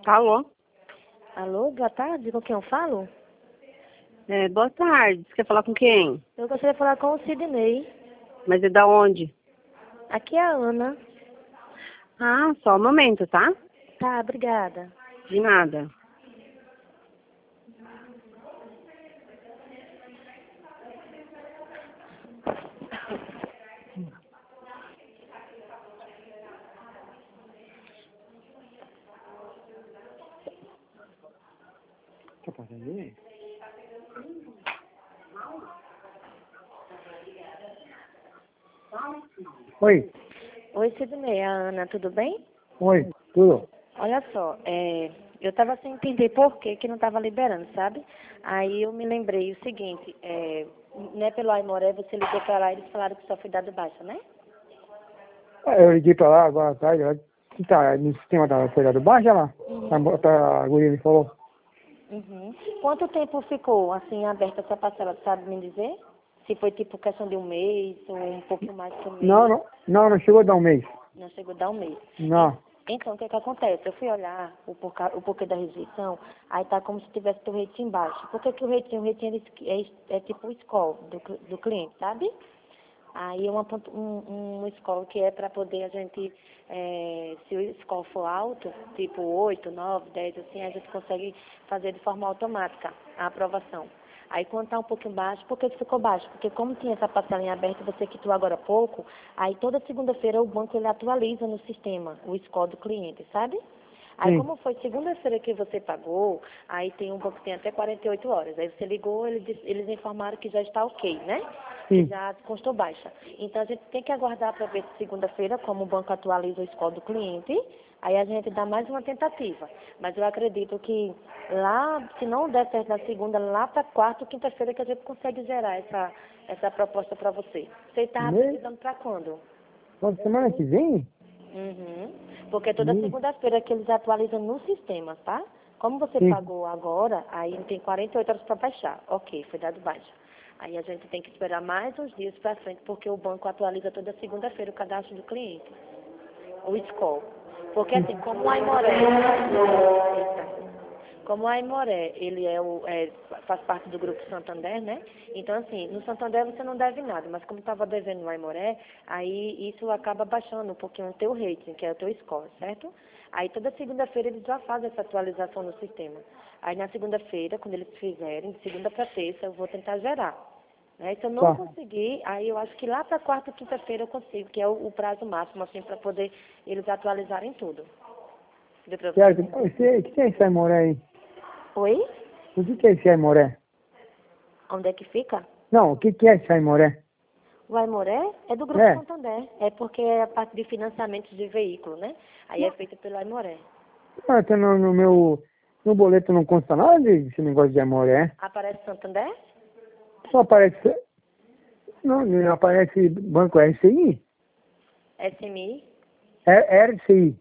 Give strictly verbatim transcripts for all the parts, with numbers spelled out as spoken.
Alô? Alô, boa tarde, com quem eu falo? É, boa tarde. Você quer falar com quem? Eu gostaria de falar com o Sidney. Mas é da onde? Aqui é a Ana. Ah, só um momento, tá? Tá, obrigada. De nada. Tá fazendo aí? Oi, Oi, Sidney, a Ana, tudo bem? oi, tudo? Olha só, é, eu tava sem entender por que que não tava liberando, sabe? Aí eu me lembrei o seguinte, é, né, pelo Aimoré, você ligou pra lá e eles falaram que só foi dado baixa, né? Ah, eu liguei pra lá agora à tarde, ela que tá no sistema da folha do baixo, lá. Uhum. A, a, a guria me falou. Uhum. Quanto tempo ficou, assim, aberta essa parcela, sabe me dizer? Se foi tipo questão de um mês ou um pouquinho mais que um mês? Não, não, não, não chegou a dar um mês. Não chegou a dar um mês. Não. Então, o que que acontece? Eu fui olhar o porquê, o porquê da rejeição, aí tá como se tivesse o rating baixo. Por que que o rating, o rating é, é, é tipo o score do, cl- do cliente, sabe? Aí é uma, pontu- um, um score que é para poder a gente, é, se o score for alto, tipo oito, nove, dez, assim, a gente consegue fazer de forma automática a aprovação. Aí quando está um pouquinho baixo, por que que ficou baixo? Porque como tinha essa parcela em aberto, você quitou agora há pouco, aí toda segunda-feira o banco ele atualiza no sistema o score do cliente, sabe? Aí Sim. como foi segunda-feira que você pagou, aí tem um banco que tem até quarenta e oito horas. Aí você ligou, eles, dis- eles informaram que já está ok, né? Que Sim. já constou baixa. Então a gente tem que aguardar para ver se segunda-feira, como o banco atualiza o score do cliente, aí a gente dá mais uma tentativa. Mas eu acredito que lá, se não der certo na segunda, lá para quarta ou quinta-feira que a gente consegue gerar essa, essa proposta para você. Você estava Me... precisando para quando? Quando semana que vem? Uhum. Porque toda Me... segunda-feira que eles atualizam no sistema, tá? Como você Sim. pagou agora, aí tem quarenta e oito horas para baixar. Ok, foi dado baixa. Aí a gente tem que esperar mais uns dias para frente, porque o banco atualiza toda segunda-feira o cadastro do cliente, o score. Porque assim, como o Aimoré, eita, como o Aimoré, ele é o, é, faz parte do Grupo Santander, né? Então, assim, no Santander você não deve nada, mas como estava devendo no Aimoré, aí isso acaba baixando um pouquinho o teu rating, que é o teu score, certo? Aí toda segunda-feira eles já fazem essa atualização no sistema. Aí na segunda-feira, quando eles fizerem, de segunda para terça, eu vou tentar gerar. Né? Se eu não Tá. conseguir, aí eu acho que lá para quarta ou quinta-feira eu consigo, que é o, o prazo máximo, assim, para poder eles atualizarem tudo. Deu pra você Certo. entender? Esse, o que é esse Aimoré aí? Oi? O que que é esse Aimoré? Onde é que fica? Não, o que que é esse Aimoré? O Aimoré é do Grupo É. Santander. É porque é a parte de financiamento de veículo, né? Aí é feita pelo Aimoré. Ah, tá no, no meu... No boleto não consta nada desse negócio de Aimoré. Aparece Santander? Só aparece... Não, não aparece Banco R C I? S M I? É R C I.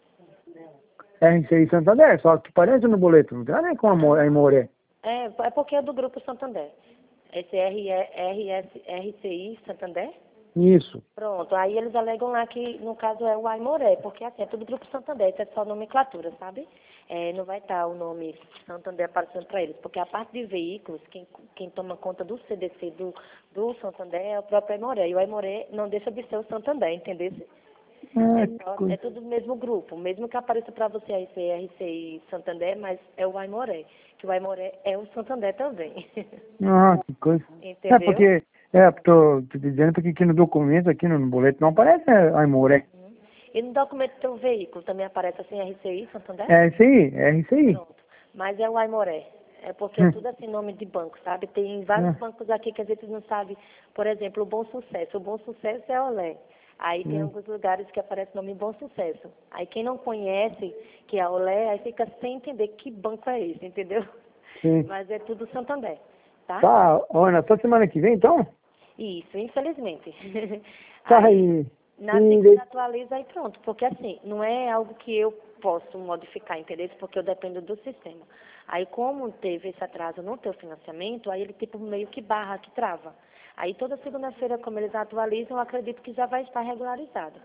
R C I Santander, só que parece no boleto, não tem nada a ver com a Mo- a Aimoré. É, é porque é do Grupo Santander. Esse R, E R, S, R C I Santander? Isso. Pronto, aí eles alegam lá que, no caso, é o Aimoré, porque assim, é tudo Grupo Santander, isso é só nomenclatura, sabe? É, não vai estar o nome Santander aparecendo para eles, porque a parte de veículos, quem, quem toma conta do C D C do, do Santander é o próprio Aimoré, e o Aimoré não deixa de ser o Santander, entendeu? Ah, É, que só, é coisa. tudo do mesmo grupo, mesmo que apareça para você aí ser R C I Santander, mas é o Aimoré, que o Aimoré é o Santander também, Ah, que coisa. É entendeu? porque, é, tô, tô dizendo porque aqui no documento, aqui no boleto, não aparece a Aimoré. Uhum. E no documento do teu veículo também aparece assim R C I Santander? É R C I, é R C I. Pronto. Mas é o Aimoré. É porque é Hum. tudo assim nome de banco, sabe? Tem vários Ah, bancos aqui que a gente não sabe. Por exemplo, o Bom Sucesso. O Bom Sucesso é Olé. Aí tem hum, alguns lugares que aparece o nome Bom Sucesso. Aí quem não conhece, que é Olé, aí fica sem entender que banco é esse, entendeu? sim. Mas é tudo Santander, tá? Tá, Ana, só semana que vem, então? Isso, infelizmente. Tá Aí, aí. na E, segunda de- atualiza e pronto. Porque assim, não é algo que eu posso modificar, entendeu? Porque eu dependo do sistema. Aí como teve esse atraso no teu financiamento, aí ele tipo meio que barra, que trava. Aí toda segunda-feira, como eles atualizam, eu acredito que já vai estar regularizado.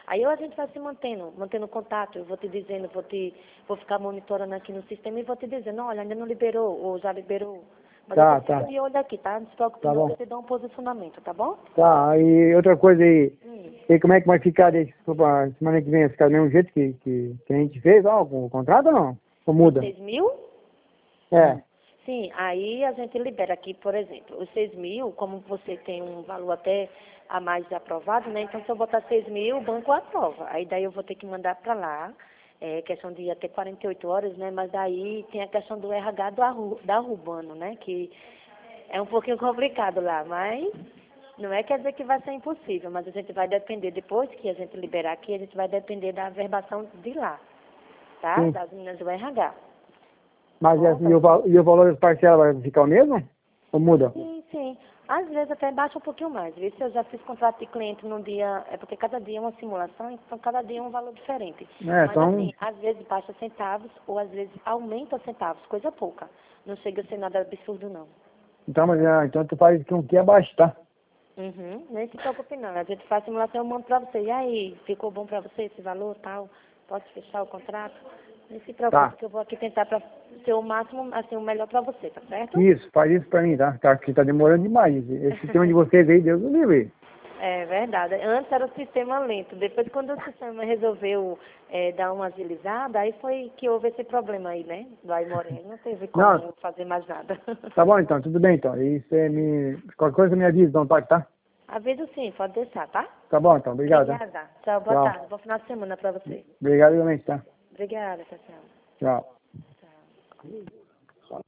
Aí ou a gente vai se mantendo, mantendo contato, eu vou te dizendo, vou te, vou ficar monitorando aqui no sistema e vou te dizendo, olha, ainda não liberou, ou já liberou. Mas Tá, eu tô tá. de olho aqui, tá? Não se preocupe Tá não, bom. que eu te dou um posicionamento, tá bom? Tá, e outra coisa aí, Hum. e como é que vai ficar desse, pra semana que vem? Vai ficar do mesmo jeito que, que, que a gente fez, ó, com o contrato ou não? Ou muda? seis mil? É, Sim, aí a gente libera aqui, por exemplo, os seis mil, como você tem um valor até a mais aprovado, né? Então, se eu botar seis mil, o banco aprova. Aí daí eu vou ter que mandar para lá, é questão de até quarenta e oito horas, né? Mas daí tem a questão do R H do Arru, da Urbano, né? Que é um pouquinho complicado lá, mas não é quer dizer que vai ser impossível, mas a gente vai depender, depois que a gente liberar aqui, a gente vai depender da verbação de lá, tá? sim. Das meninas do R H. Mas Bom, assim, e, o, val- e o valor das parcelas vai ficar o mesmo? Ou muda? Sim, sim. Às vezes até baixa um pouquinho mais, viu? Se eu já fiz contrato de cliente num dia, é porque cada dia é uma simulação, então cada dia é um valor diferente. É, Mas então, assim, às vezes baixa centavos ou às vezes aumenta centavos, coisa pouca. Não chega a ser nada absurdo não. então, mas, ah, então tu faz com que abaixo, tá? Uhum, nem se preocupe não. A gente faz simulação, eu mando pra você. E aí, ficou bom pra você esse valor tal? Pode fechar o contrato? Nem se preocupe, Tá. que eu vou aqui tentar pra ser o máximo, assim, o melhor pra você, tá certo? Isso, faz isso pra mim, tá? Tá, que tá demorando demais. Esse sistema de vocês aí, Deus do livre. É verdade. Antes era o sistema lento. Depois, quando o sistema resolveu é, dar uma agilizada, aí foi que houve esse problema aí, né? Do Aimoré. Não teve como Não. fazer mais nada. Tá bom então, tudo bem então. E você me. Qualquer coisa me avisa, não pode, tá? Aviso sim, pode deixar, tá? Tá bom então, obrigado. Tá? Obrigada. Tchau, boa Tchau. tarde. Bom final de semana pra você. Obrigado igualmente, tá? Obrigada, tchau, tchau. Tchau. Tchau.